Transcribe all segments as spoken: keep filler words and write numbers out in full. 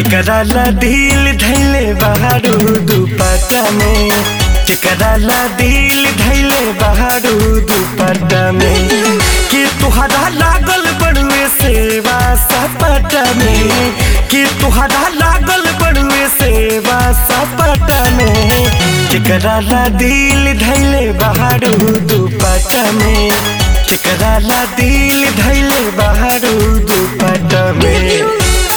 केकरा ला दिल धैले बहारू दुपट्टा में, केकरा ला दिल धैले बहारू दुपट्टा में, कि तुहरा लागल बड़ुए सेवा सपटा में, कि तुहरा लागल बड़ुए सेवा सपटा में, केकरा ला दिल धैले बहारू दुपट्टा में, केकरा ला दिल धैले बहारू दुपट्टा में।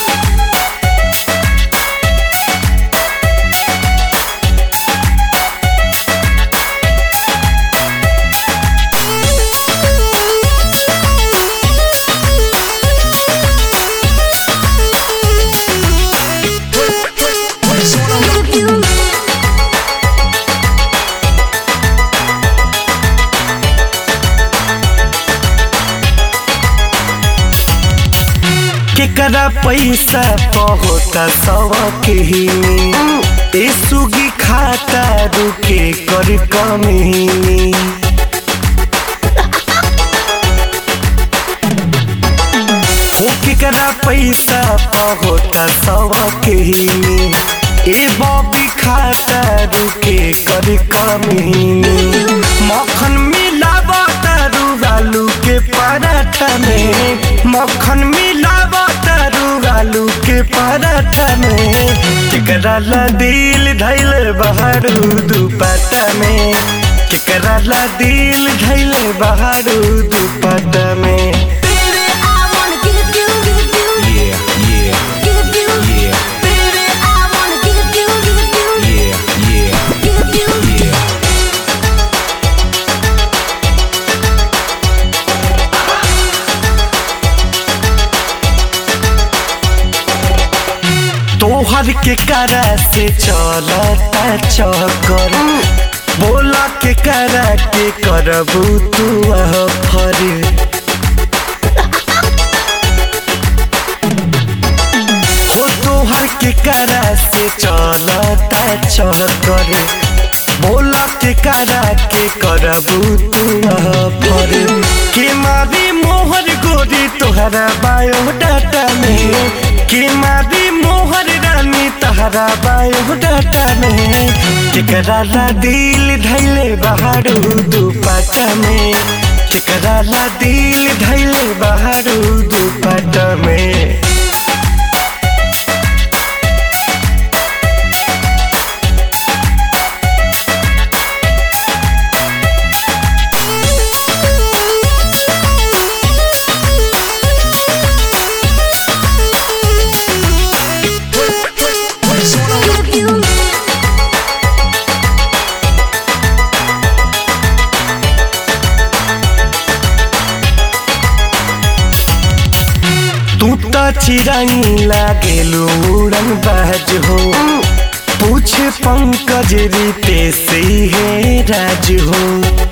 केकरा पैसा पहोता सवकी ए सुगी खाता रुके कर कमी, हो केकरा पैसा पहोता सवकी ए बॉबी खाता रुके कर कमी, मक्खन मिलावा तारू आलू के पराठा में, मक्खन मिलावा आलू के पराठा में, केकरा ला दिल धैले बहारू दुपट्टा में, केकरा ला दिल धैले बहारू दुपट्टा में। तोहर के करा से चलता चक्कर, बोला के करा के करबू तू फर, हो तोहर के करा से चलता चक्कर, बोला के करा के करबू तू फर, के मारी मोहर गोरी तोहरा बायोडाटा में, के मारी मोहर रानी तहरा बायोडाटा में, केकरा ला दिल धैले बहारू दुपट्टा में, केकरा ला दिल धैले बहारू दुपट्टा में। तू तो चिराई लागेलू उड़न बाज हो, पूछ पंकज रीते से है राज हो,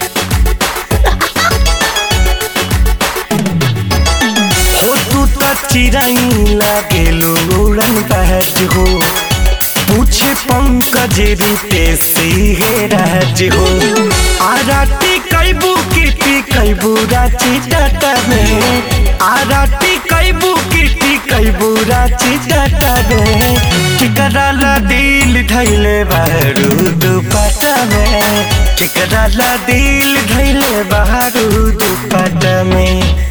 हो तू तो चिराई लागेलू उड़न बाज हो, पूछ पंकज रीते से है राज हो, आराटी कैबू कीटी कैबू राची टाटा में, आराटी कैबू कीटी कैबू राची टाटा में, केकरा ला दिल धैले बहारू दुपट्टा में, केकरा ला दिल धैले बहारू दुपट्टा में।